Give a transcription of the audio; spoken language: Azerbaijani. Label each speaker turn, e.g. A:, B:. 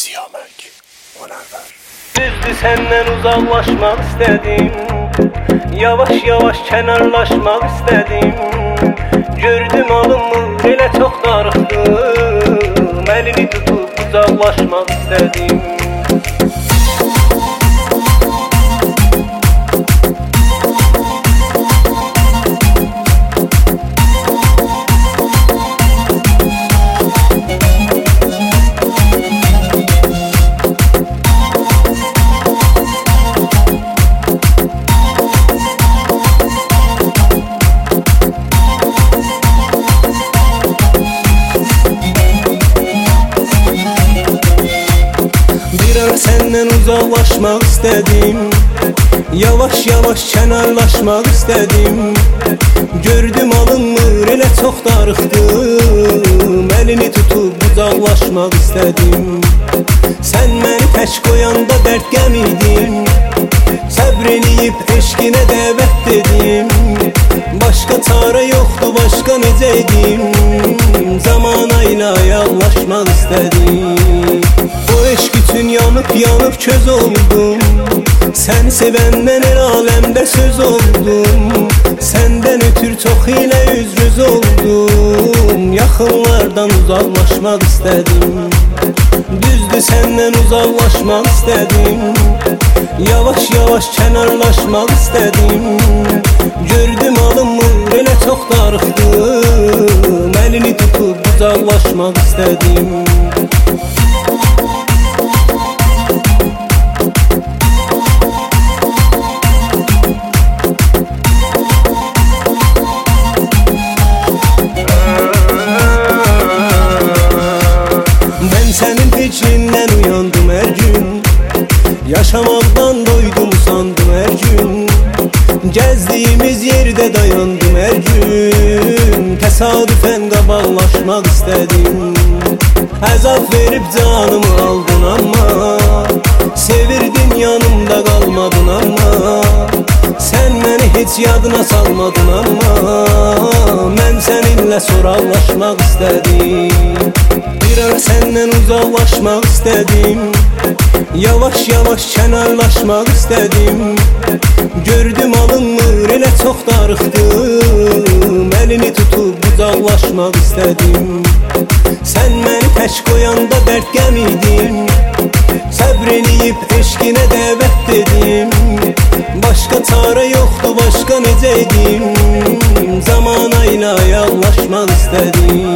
A: Ziyamək, Onarvar.
B: Düzdür senden uzaklaşmak istedim, yavaş yavaş kənarlaşmaq istedim. Gördüm alınmır elə çox darıxdım, əlini tutub uzaklaşmaq istedim. Senden uzaklaşmak istedim, yavaş yavaş kənarlaşmaq istedim. Gördüm alınmır elə çox darıxdım, əlini tutub uzaklaşmaq istedim. Sən məni tək qoyanda dərd qəm idin, səbr eləyib eşqinə dəvət dedim. Başqa çarə yoxdur, başqa necə edim, zamana ilə yallaşmaq istedim. O eşq üçün yanıp yanıp köz oldum, səni sevəndən el aləmdə söz oldum. Səndən ötür çox ilə üzrüz oldum, yaxınlardan uzaklaşmaq istedim. Düzdür səndən uzaklaşmaq istedim, yavaş yavaş kənarlaşmaq istedim. Gördüm alınmır elə çox darıxdım, əlini tutub uzaklaşmaq istedim. Sənin fikrindən uyandım hər gün, yaşamaqdan doydum sandım hər gün. Gəzdiyimiz yerdə dayandım hər gün, təsadüfən qabaqlaşmaq istedim. Əzab verib canımı aldın amma, sevirdin yanımda qalmadın amma. Sən məni heç yadına salmadın amma, mən səninlə soraqlaşmaq istedim. Bir ara səndən uzaklaşmaq istedim, yavaş yavaş kənarlaşmaq istedim. Gördüm alınmır elə çox darıxdım, əlini tutub uzaklaşmaq istedim. Sən məni tək qoyanda dərd qəm idin, səbr eləyib eşqinə dəvət dedim. Başqa çarə yoxdur, başqa necə edim, zamana ilə yallaşmaq istedim.